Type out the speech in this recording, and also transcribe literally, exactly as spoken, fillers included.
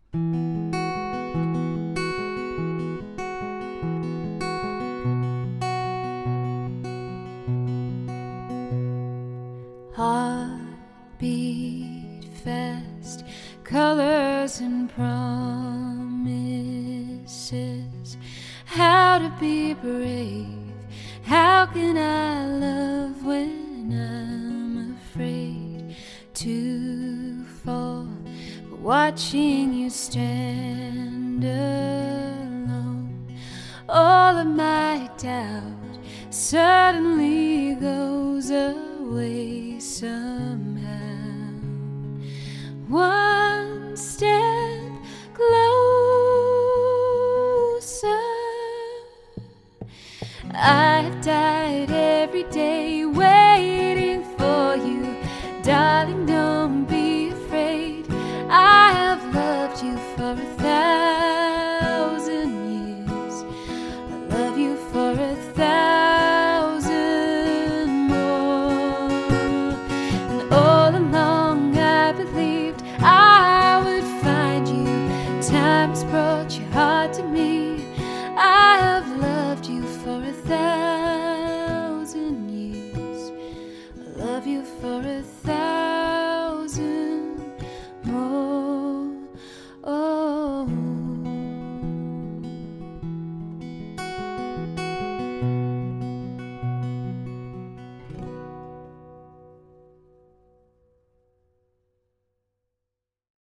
Heartbeat fast, colors and promises. How to be brave? How can I love when I'm afraid to fall? But watching you stand alone, all of my doubt suddenly goes away somehow. One step